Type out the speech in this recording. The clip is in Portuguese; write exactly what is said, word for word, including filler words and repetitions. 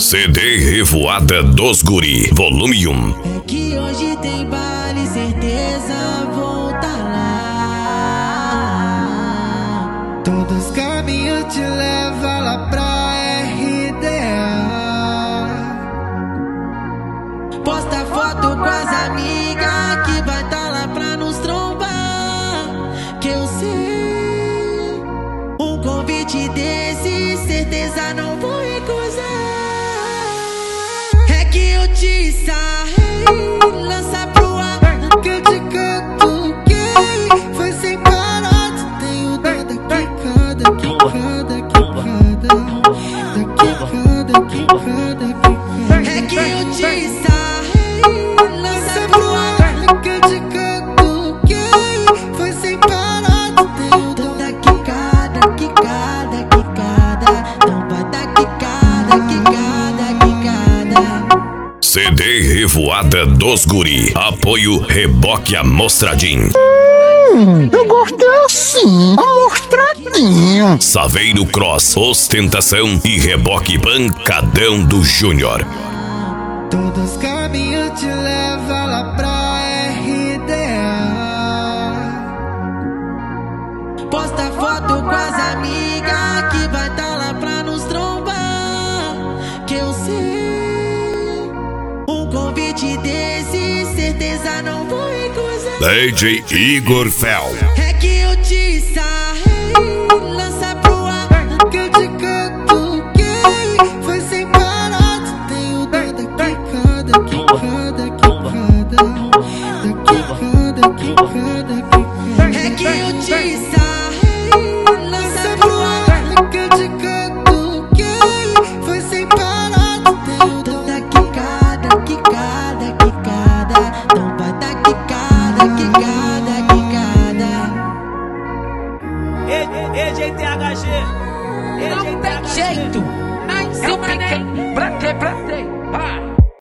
C D Revoada dos Guri, volume um. É que hoje tem baile, certeza vou tá lá. Todos os caminhos te levam lá pra R D A. Posta foto com as amigas que vai tá lá pra nos trombar. Que eu sei, um convite desse, certeza não vou recusar. É que eu te sarrei, lança pro ar, Que eu te canto gay, foi sem parar. Tu tem o dó da quicada, quicada, quicada, da quicada, quicada, quicada. é que eu te sarrei, lança pro ar. Que eu te canto gay, foi sem parar. Tu tem o dó Da quicada, quicada, quicada, tampa da quicada, quicada, quicada. C D Revoada dos Guri, apoio Reboque Amostradinho. Hum, eu gosto assim, amostradinho. Saveiro Cross, ostentação e reboque pancadão do Júnior. Todos os caminhos te levam lá pra R D A. Posta foto com as amigas que vai tá lá pra nos trombar. Que eu sei, um convite desse, certeza não vou recusar. D J Igor Fel. É que eu te sarrei, lança pro ar. Que eu te canto gay, foi sem parar. Tu tem o dó da quicada, quicada, quicada, da quicada, quicada, quicada. É que eu te sarrei, lança pro ar. Que eu te canto gay, foi sem parar. Tu tem o dó Da quicada, quicada, quicada, tampa da quicada, quicada, quicada. E G T H G. Não tem jeito, nem se piquei, pra ter, pra ter. Ah.